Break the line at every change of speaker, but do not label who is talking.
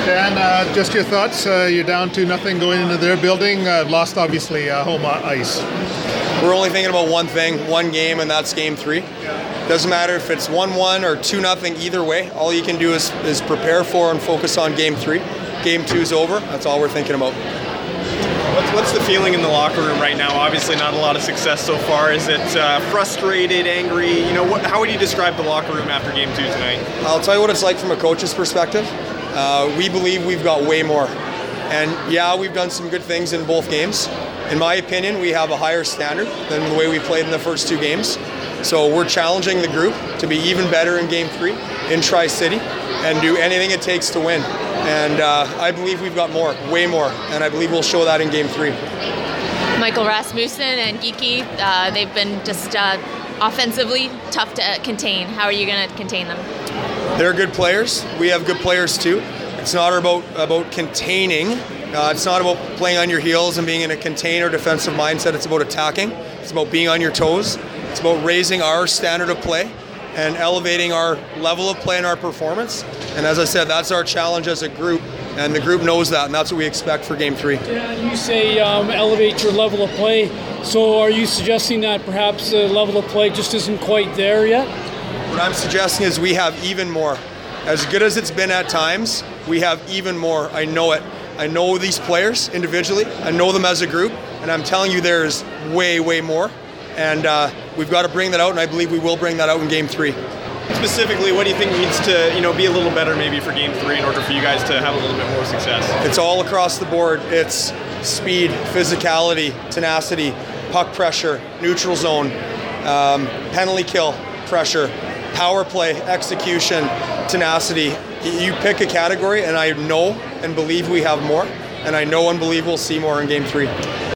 Dan, just your thoughts. You're down to nothing going into their building. Lost, obviously, home ice.
We're only thinking about one thing, one game, and that's game 3. Doesn't matter if it's 1-1 or 2-0, either way. All you can do is prepare for and focus on game 3. Game 2's over. That's all we're thinking about.
What's the feeling in the locker room right now? Obviously not a lot of success so far. Is it frustrated, angry? How would you describe the locker room after game 2 tonight?
I'll tell you what it's like from a coach's perspective. We believe we've got way more. And yeah, we've done some good things in both games. In my opinion, we have a higher standard than the way we played in the first 2 games. So we're challenging the group to be even better in game 3 in Tri-City and do anything it takes to win. And I believe we've got more, way more, and I believe we'll show that in game 3.
Michael Rasmussen and Geekie, they've been just offensively tough to contain. How are you going to contain them?
They're good players. We have good players too. It's not about containing. It's not about playing on your heels and being in a contain or defensive mindset. It's about attacking. It's about being on your toes. It's about raising our standard of play and elevating our level of play and our performance. And as I said, that's our challenge as a group, and the group knows that, and that's what we expect for game 3.
Yeah, you say elevate your level of play. So are you suggesting that perhaps the level of play just isn't quite there yet?
What I'm suggesting is we have even more. As good as it's been at times, we have even more. I know it. I know these players individually. I know them as a group, and I'm telling you there's way, way more. And we've got to bring that out, and I believe we will bring that out in game 3.
Specifically, what do you think needs to be a little better maybe for game 3 in order for you guys to have a little bit more success?
It's all across the board. It's speed, physicality, tenacity, puck pressure, neutral zone, penalty kill pressure, power play, execution, tenacity. You pick a category, and I know and believe we have more, and I know and believe we'll see more in game 3.